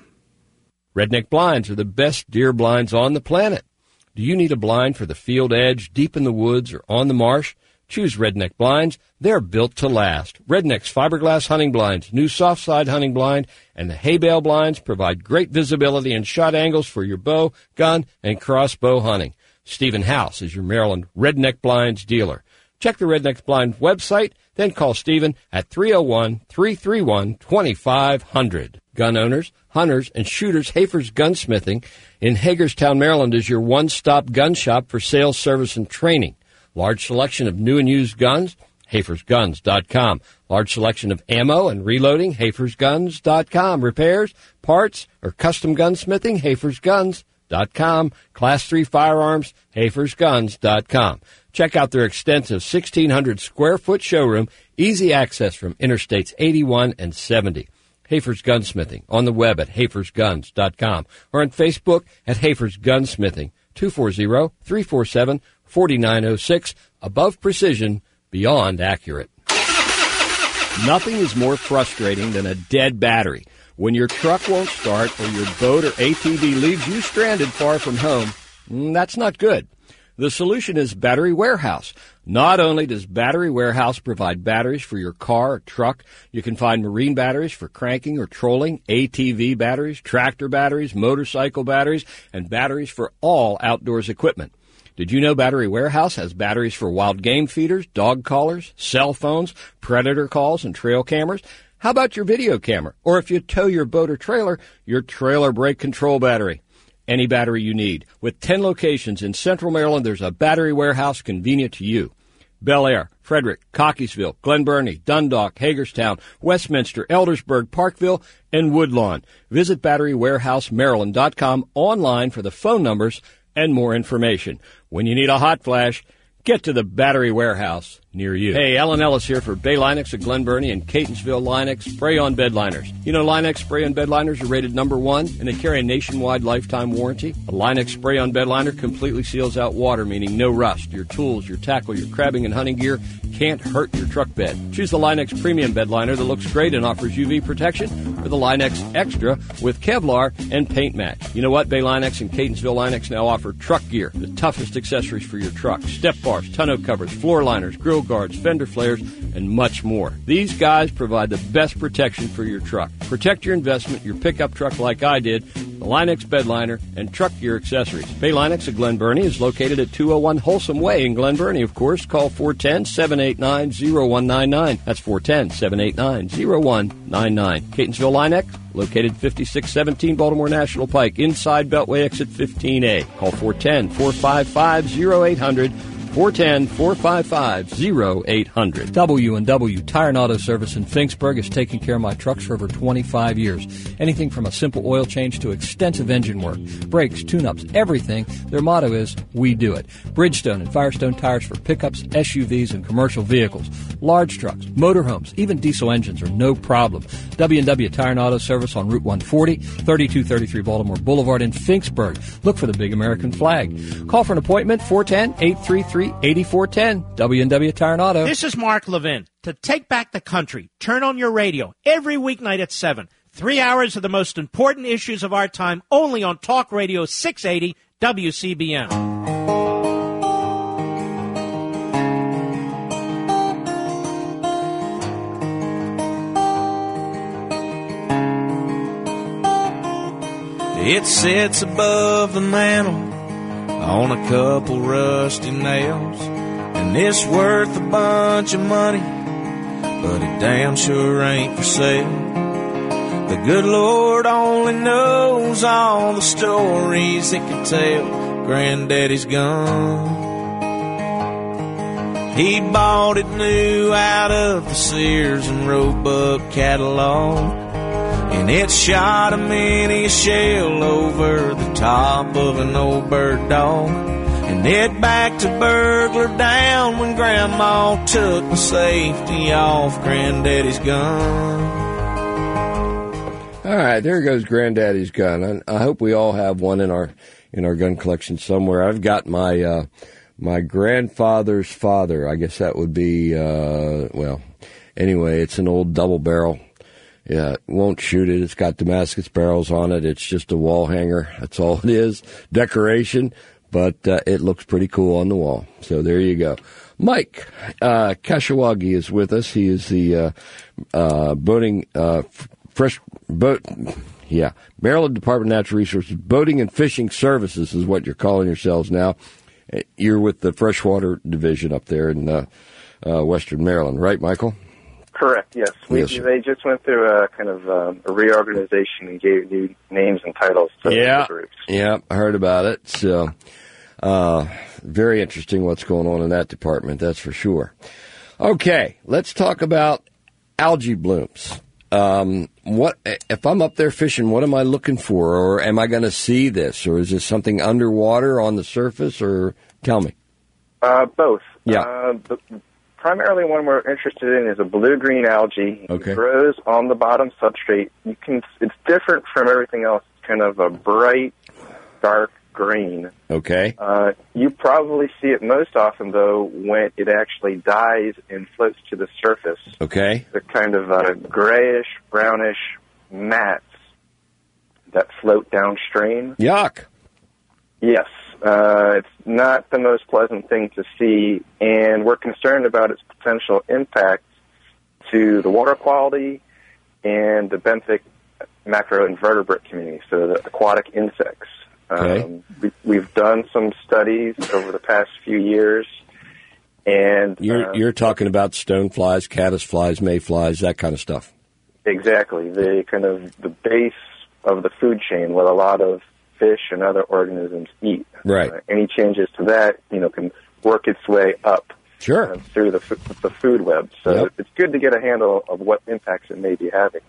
Redneck Blinds are the best deer blinds on the planet. Do you need a blind for the field edge, deep in the woods, or on the marsh? Choose Redneck Blinds. They're built to last. Redneck's fiberglass hunting blinds, new soft side hunting blind, and the hay bale blinds provide great visibility and shot angles for your bow, gun, and crossbow hunting. Stephen House is your Maryland Redneck Blinds dealer. Check the Redneck Blinds website, then call Stephen at three oh one, three three one, two five zero zero. Gun owners, hunters, and shooters, Hafer's Gunsmithing in Hagerstown, Maryland is your one-stop gun shop for sales, service, and training. Large selection of new and used guns, hafers guns dot com. Large selection of ammo and reloading, hafers guns dot com. Repairs, parts, or custom gunsmithing, hafers guns dot com. Class three firearms, hafers guns dot com. Check out their extensive sixteen hundred square foot showroom, easy access from Interstates eighty-one and seventy. Hafer's Gunsmithing on the web at hafers guns dot com or on Facebook at Hafer's Gunsmithing, two four zero, three four seven, four nine zero six. Above precision, beyond accurate. Nothing is more frustrating than a dead battery. When your truck won't start or your boat or A T V leaves you stranded far from home, that's not good. The solution is Battery Warehouse. Not only does Battery Warehouse provide batteries for your car or truck, you can find marine batteries for cranking or trolling, A T V batteries, tractor batteries, motorcycle batteries, and batteries for all outdoors equipment. Did you know Battery Warehouse has batteries for wild game feeders, dog collars, cell phones, predator calls, and trail cameras? How about your video camera? Or if you tow your boat or trailer, your trailer brake control battery. Any battery you need. With ten locations in Central Maryland, there's a Battery Warehouse convenient to you. Bel Air, Frederick, Cockeysville, Glen Burnie, Dundalk, Hagerstown, Westminster, Eldersburg, Parkville, and Woodlawn. Visit battery warehouse maryland dot com online for the phone numbers and more information. When you need a hot flash, get to the Battery Warehouse near you. Hey, Alan Ellis here for Bay Linux of Glen Burnie and Catonsville Linux Spray-On Bed Liners. You know Linux Spray-On Bed Liners are rated number one, and they carry a nationwide lifetime warranty. A Linux Spray-On Bed Liner completely seals out water, meaning no rust. Your tools, your tackle, your crabbing and hunting gear can't hurt your truck bed. Choose the Linux Premium Bed Liner that looks great and offers U V protection, or the Linux Extra with Kevlar and Paint Match. You know what? Bay Linux and Catonsville Linux now offer truck gear, the toughest accessories for your truck. Step bars, tonneau covers, floor liners, grill guards, fender flares, and much more. These guys provide the best protection for your truck. Protect your investment, your pickup truck like I did, the Linux Bed Liner, and truck gear accessories. Bay Linux of Glen Burnie is located at two oh one Wholesome Way in Glen Burnie, of course. Call four one zero, seven eight nine, zero one nine nine. That's four one zero, seven eight nine, zero one nine nine. Catonsville Linux, located fifty-six seventeen Baltimore National Pike, inside Beltway exit fifteen A. Call four one zero, four five five, zero eight hundred. four one zero, four five five, zero eight hundred. W and W Tire and Auto Service in Finksburg has taken care of my trucks for over twenty-five years. Anything from a simple oil change to extensive engine work, brakes, tune-ups, everything. Their motto is, we do it. Bridgestone and Firestone tires for pickups, S U Vs, and commercial vehicles. Large trucks, motorhomes, even diesel engines are no problem. W and W Tire and Auto Service on Route one forty, thirty-two thirty-three Baltimore Boulevard in Finksburg. Look for the big American flag. Call for an appointment, four one zero, eight three three, eight four one zero. W and W Tire and Auto.
This is Mark Levin. To take back the country, turn on your radio every weeknight at seven. Three hours of the most important issues of our time, only on Talk Radio six eighty W C B M.
It sits above the mantel on a couple rusty nails, and it's worth a bunch of money, but it damn sure ain't for sale. The good Lord only knows all the stories it could tell. Granddaddy's gone. He bought it new out of the Sears and Roebuck catalog, and it shot a mini shell over the top of an old bird dog. And it backed a burglar down when Grandma took the safety off Granddaddy's gun.
All right, there goes Granddaddy's gun. I, I hope we all have one in our in our gun collection somewhere. I've got my uh, my grandfather's father. I guess that would be uh, well. Anyway, it's an old double barrel. Yeah, won't shoot it. It's got Damascus barrels on it. It's just a wall hanger. That's all it is. Decoration, but uh, it looks pretty cool on the wall. So there you go. Mike uh, Kashiwagi is with us. He is the uh, uh, boating uh, fresh boat. Yeah, Maryland Department of Natural Resources Boating and Fishing Services is what you're calling yourselves now. You're with the freshwater division up there in uh, uh, Western Maryland, right, Michael?
Correct, yes. We,
Yes,
they just went through a kind of uh, a reorganization and gave new names and titles to
Yeah,
the groups.
yeah, I heard about it. So, uh, very interesting what's going on in that department, that's for sure. Okay, let's talk about algae blooms. Um, what if I'm up there fishing? What am I looking for, or am I going to see this, or is this something underwater on the surface? Or tell me.
Uh, both.
Yeah.
Uh, the primarily one we're interested in is a blue-green algae.
Okay.
It grows on the bottom substrate. You can. It's different from everything else. It's kind of a bright, dark green.
Okay.
Uh, you probably see it most often, though, when it actually dies and floats to the surface.
Okay.
They're kind of uh, grayish, brownish mats that float downstream.
Yuck.
Yes. Uh, it's not the most pleasant thing to see, and we're concerned about its potential impact to the water quality and the benthic macroinvertebrate community, so the aquatic insects.
Okay.
Um, we, we've done some studies over the past few years, and
You're
uh,
you're talking about stoneflies, caddisflies, mayflies, that kind of stuff.
exactly the kind of the base of the food chain, what a lot of fish and other organisms eat.
Right.
Uh, any changes to that, you know, can work its way up
Sure.
uh, through the f- the food web. So
Yep.
it's good to get a handle of what impacts it may be having.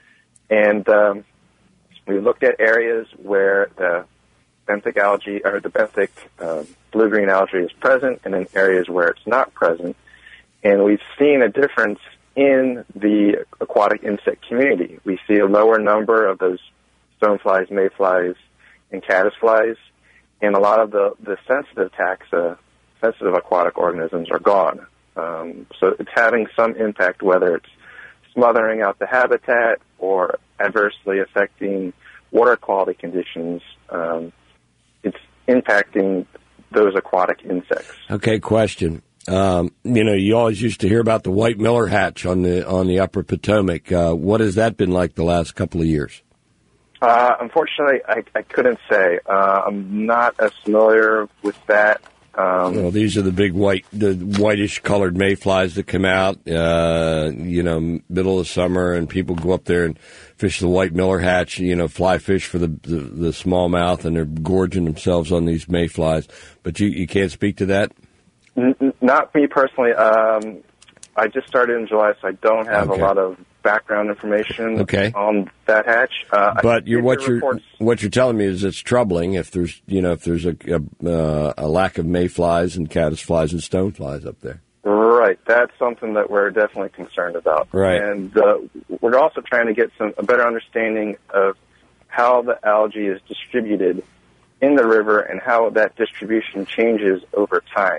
And um, we looked at areas where the benthic algae or the benthic uh, blue-green algae is present, and in areas where it's not present. And we've seen a difference in the aquatic insect community. We see a lower number of those stoneflies, mayflies, and caddisflies, and a lot of the, the sensitive taxa, sensitive aquatic organisms are gone. Um, so it's having some impact, whether it's smothering out the habitat or adversely affecting water quality conditions. Um, it's impacting those aquatic insects.
Okay, question. Um, you know, you always used to hear about the white Miller hatch on the on the Upper Potomac. Uh, what has that been like the last couple of years?
Uh, unfortunately, I, I couldn't say. Uh, I'm not as familiar with that. Um,
Well, these are the big white, the whitish colored mayflies that come out, uh, you know, middle of summer, and people go up there and fish the white Miller hatch, you know, fly fish for the, the, the smallmouth, and they're gorging themselves on these mayflies. But you, you can't speak to that?
n- n- not me personally. Um, I just started in July, so I don't have
Okay.
a lot of background information
Okay.
on that hatch. Uh, I
But you're,
did
what
hear
you're
reports-
what you're telling me is it's troubling if there's you know if there's a a, uh, a lack of mayflies and caddisflies and stoneflies up there.
Right, that's something that we're definitely concerned about.
Right.
And uh, we're also trying to get some a better understanding of how the algae is distributed in the river and how that distribution changes over time.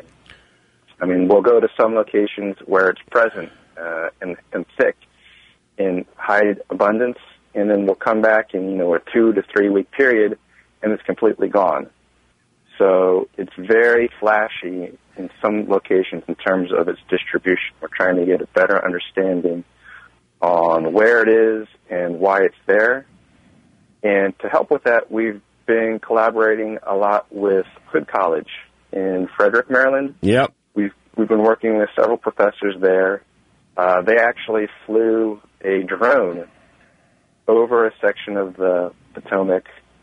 I mean, we'll go to some locations where it's present uh, and, and thick in high abundance, and then we'll come back in, you know, a two to three week period, and it's completely gone. So it's very flashy in some locations in terms of its distribution. We're trying to get a better understanding on where it is and why it's there. And to help with that, we've been collaborating a lot with Hood College in Frederick, Maryland.
Yep.
We've we've been working with several professors there. Uh, they actually flew a drone over a section of the Potomac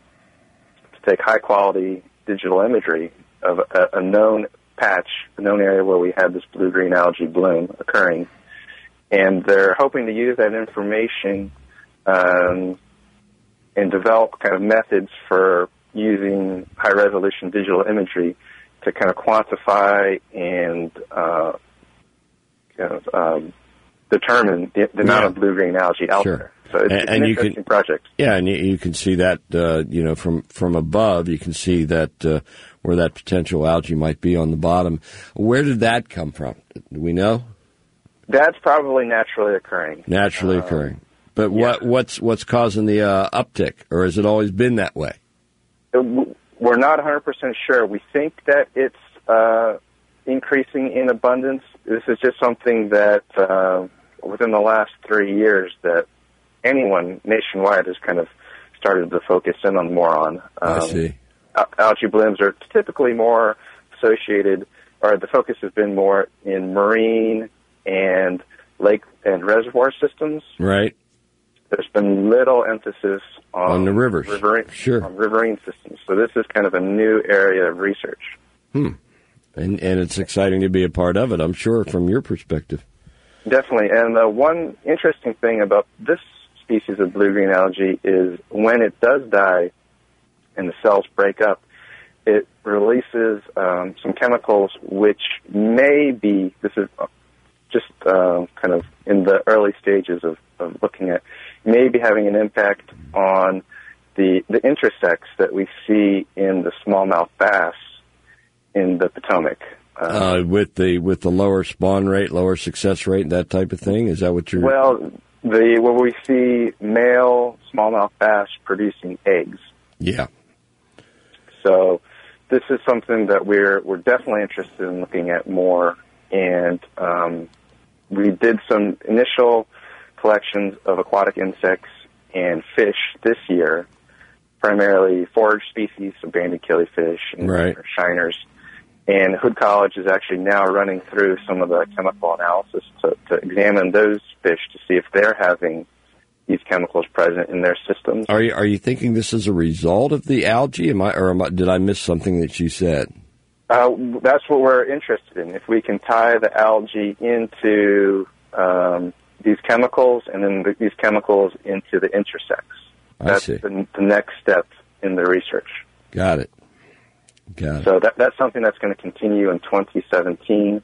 to take high-quality digital imagery of a, a known patch, a known area where we had this blue-green algae bloom occurring. And they're hoping to use that information um, and develop kind of methods for using high-resolution digital imagery to kind of quantify and uh, kind of um, determine the, the amount
Yeah.
of blue-green algae out
Sure.
there. So it's,
And-
it's
and
an
you can-
interesting project.
Yeah, and you, you can see that, uh, you know, from, from above, you can see that uh, where that potential algae might be on the bottom. Where did that come from? Do we know?
That's probably naturally occurring.
Naturally occurring. But what what's what's causing the uh, uptick, or has it always been that way?
We're not one hundred percent sure. We think that it's uh, increasing in abundance. This is just something that uh, within the last three years that anyone nationwide has kind of started to focus in on more on. Um,
I see.
Al- algae blooms are typically more associated, or the focus has been more in marine and lake and reservoir systems.
Right.
There's been little emphasis on,
On the rivers.
riverine,
Sure.
on riverine systems. So this is kind of a new area of research.
Hmm. And and it's exciting to be a part of it, I'm sure, from your perspective.
Definitely. And uh, one interesting thing about this species of blue-green algae is when it does die and the cells break up, it releases um, some chemicals which may be, this is just uh, kind of in the early stages of, of looking at, may be having an impact on the, the intersects that we see in the smallmouth bass in the Potomac.
Uh, with the with the lower spawn rate, lower success rate, that type of thing? Is that what you're...
Well, the where we see male smallmouth bass producing eggs.
Yeah.
So this is something that we're we're definitely interested in looking at more. And um, we did some initial collections of aquatic insects and fish this year primarily forage species, so banded killifish and
right.
shiners. And Hood College is actually now running through some of the chemical analysis to, to examine those fish to see if they're having these chemicals present in their systems.
Are you are you thinking this is a result of the algae? Am I or am I, did I miss something that you said?
Uh, that's what we're interested in. If we can tie the algae into um, these chemicals, and then the, these chemicals into the intersects.
I
That's
see.
The, the next step in the research.
Got it. Got it.
So that, that's something that's going to continue in twenty seventeen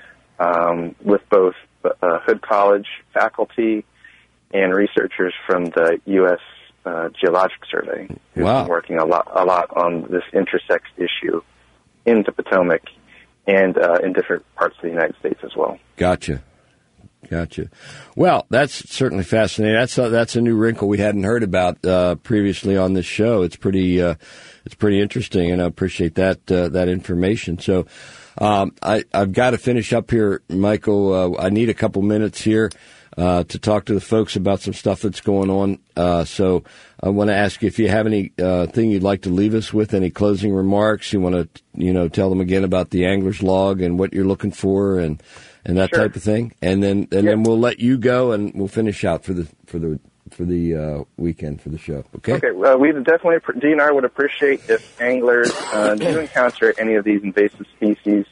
um, with both uh, Hood College faculty and researchers from the U S Uh, Geologic Survey, who's
wow.
been working a lot, a lot on this intersex issue in the Potomac and uh, in different parts of the United States as well.
Gotcha. Gotcha. Well, that's certainly fascinating. That's a, that's a new wrinkle we hadn't heard about uh, previously on this show. It's pretty uh, it's pretty interesting, and I appreciate that uh, that information. So, um, I I've got to finish up here, Michael. Uh, I need a couple minutes here uh, to talk to the folks about some stuff that's going on. Uh, so, I want to ask you if you have any uh, thing you'd like to leave us with, any closing remarks. You want to you know tell them again about the angler's log and what you're looking for, and. And that
sure.
type of thing, and then and
yep.
then we'll let you go, and we'll finish out for the for the for the uh, weekend for the show. Okay.
Okay. Well, we definitely D N R would appreciate if anglers uh, do encounter any of these invasive species,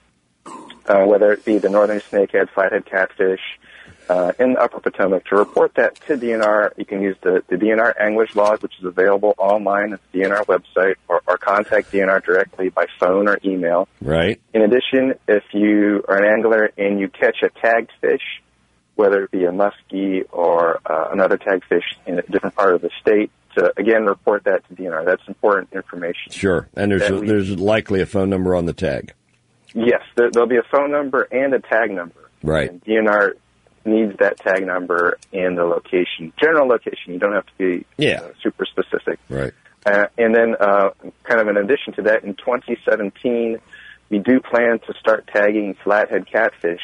uh, whether it be the northern snakehead, flathead catfish, uh, in the Upper Potomac, to report that to D N R. You can use the, the D N R Angler's Log, which is available online at the D N R website, or, or contact D N R directly by phone or email.
Right.
In addition, if you are an angler and you catch a tagged fish, whether it be a muskie or uh, another tagged fish in a different part of the state, to, again, report that to D N R. That's important information.
Sure. And there's a,
we,
there's likely a phone number on the tag.
Yes, there, there'll be a phone number and a tag number.
Right.
And D N R needs that tag number and the location, general location. You don't have to be
yeah.
uh, super specific.
Right.
Uh, and then, uh, kind of in addition to that, in twenty seventeen, we do plan to start tagging flathead catfish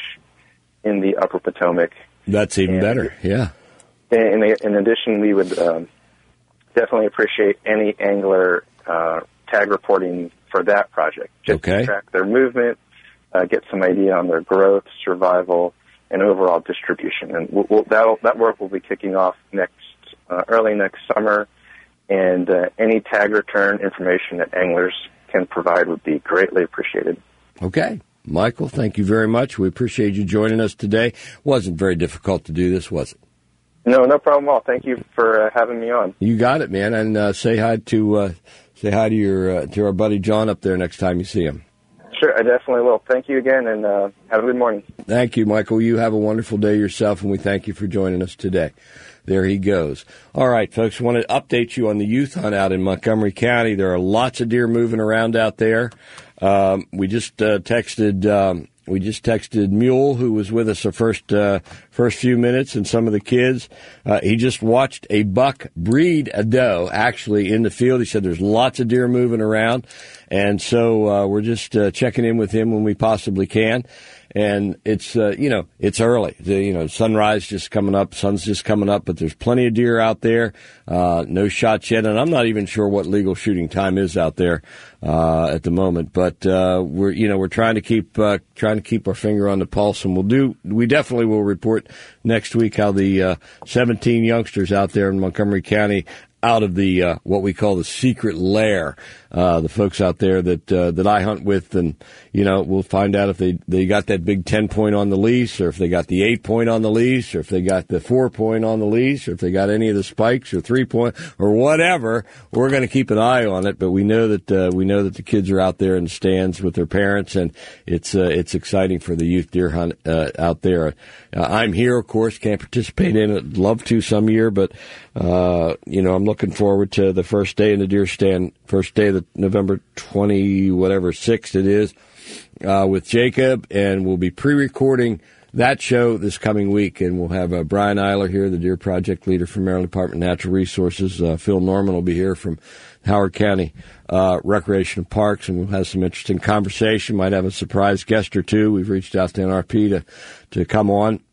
in the Upper Potomac.
That's even
and,
better, yeah.
In, in addition, we would um, definitely appreciate any angler uh, tag reporting for that project. Just
okay.
to track their movement, uh, get some idea on their growth, survival, and overall distribution. And we'll, we'll, that'll, that work will be kicking off next uh, early next summer, and uh, any tag return information that anglers can provide would be greatly appreciated.
Okay. Michael, thank you very much. We appreciate you joining us today. Wasn't very difficult to do this, was it?
No, no problem at all. Thank you for uh, having me on.
You got it, man. And uh, say hi to uh, say hi to your uh, to our buddy John up there next time you see him.
Sure, I definitely will. Thank you again, and uh, have a good morning.
Thank you, Michael. You have a wonderful day yourself, and we thank you for joining us today. There he goes. All right, folks, I want to update you on the youth hunt out in Montgomery County. There are lots of deer moving around out there. Um, we just uh, texted um, we just texted Mule, who was with us the first uh, first few minutes, and some of the kids. Uh, he just watched a buck breed a doe, actually, in the field. He said there's lots of deer moving around, and so uh, we're just uh, checking in with him when we possibly can. And it's, uh, you know, it's early. The, you know, sunrise just coming up, sun's just coming up, but there's plenty of deer out there. Uh, no shots yet, and I'm not even sure what legal shooting time is out there, uh, at the moment. But, uh, we're, you know, we're trying to keep, uh, trying to keep our finger on the pulse, and we'll do, we definitely will report next week how the, uh, seventeen youngsters out there in Montgomery County out of the uh, what we call the secret lair, uh, the folks out there that uh, that I hunt with, and you know we'll find out if they, they got that big ten point on the leash, or if they got the eight point on the leash, or if they got the four point on the leash, or if they got any of the spikes or three point or whatever. We're going to keep an eye on it, but we know that uh, we know that the kids are out there in the stands with their parents, and it's uh, it's exciting for the youth deer hunt uh, out there. Uh, I'm here, of course, can't participate in it. Love to some year, but uh, you know I'm looking forward to the first day in the deer stand, first day of the November twenty, whatever, sixth it is, uh, with Jacob, and we'll be pre-recording that show this coming week, and we'll have uh, Brian Eiler here, the Deer Project leader from Maryland Department of Natural Resources. Uh, Phil Norman will be here from Howard County uh, Recreation and Parks, and we'll have some interesting conversation. Might have a surprise guest or two. We've reached out to N R P to, to come on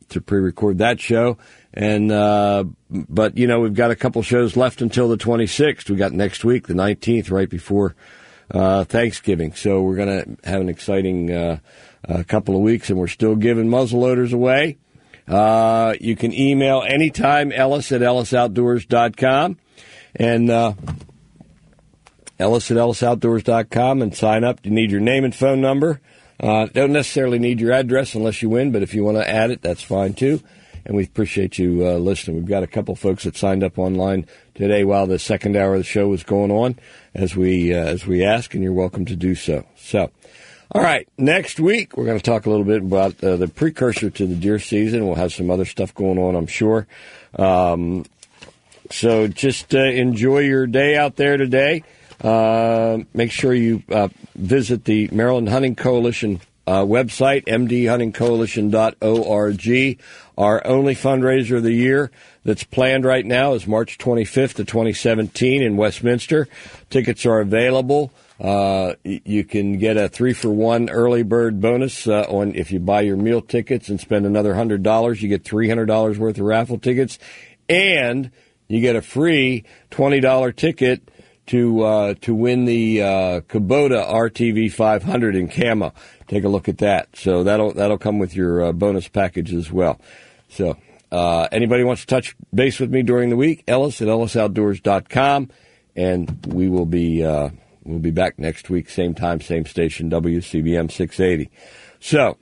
to pre-record that show. And uh, but you know, we've got a couple shows left until the twenty-sixth. We got next week, the nineteenth, right before uh, Thanksgiving. So we're going to have an exciting uh, uh, couple of weeks, and we're still giving muzzleloaders away. Uh, you can email anytime, Ellis at ellis outdoors dot com, and uh, Ellis at ellis outdoors dot com, and sign up. You need your name and phone number. Uh, don't necessarily need your address unless you win, but if you want to add it, that's fine too. And we appreciate you uh, listening. We've got a couple folks that signed up online today while the second hour of the show was going on, as we uh, as we ask, and you're welcome to do so. So, all right, next week we're going to talk a little bit about uh, the precursor to the deer season. We'll have some other stuff going on, I'm sure. Um, so just uh, enjoy your day out there today. Uh, make sure you uh, visit the Maryland Hunting Coalition Uh, website, m d hunting coalition dot org. Our only fundraiser of the year that's planned right now is March twenty-fifth of twenty seventeen in Westminster. Tickets are available. Uh, you can get a three-for-one early bird bonus uh, on if you buy your meal tickets and spend another one hundred dollars. You get three hundred dollars worth of raffle tickets, and you get a free twenty dollars ticket to uh, to win the uh, Kubota R T V five hundred in camo. Take a look at that. So that'll that'll come with your uh, bonus package as well. So uh, anybody wants to touch base with me during the week, Ellis at ellis outdoors dot com, and we will be uh, we'll be back next week, same time, same station, W C B M six eighty. So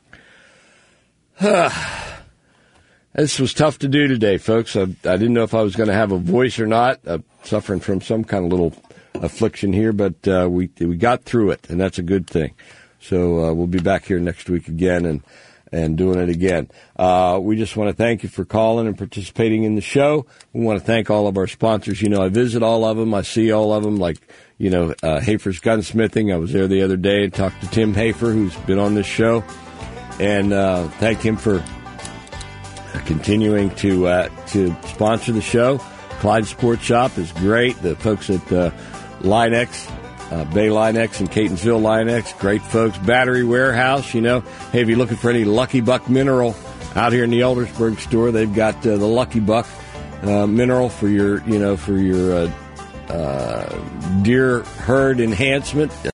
uh, this was tough to do today, folks. I, I didn't know if I was going to have a voice or not. I'm suffering from some kind of little affliction here, but uh, we we got through it, and that's a good thing. So uh, we'll be back here next week again and, and doing it again. Uh, we just want to thank you for calling and participating in the show. We want to thank all of our sponsors. You know, I visit all of them. I see all of them, like, you know, uh, Hafer's Gunsmithing. I was there the other day and talked to Tim Hafer, who's been on this show, and uh, thank him for continuing to uh, to sponsor the show. Clyde Sports Shop is great. The folks at uh, Line-X, Uh, Bay Line-X and Catonsville Line-X, great folks. Battery Warehouse, you know, hey, if you're looking for any Lucky Buck mineral out here in the Eldersburg store, they've got uh, the Lucky Buck uh, mineral for your, you know, for your uh, uh, deer herd enhancement.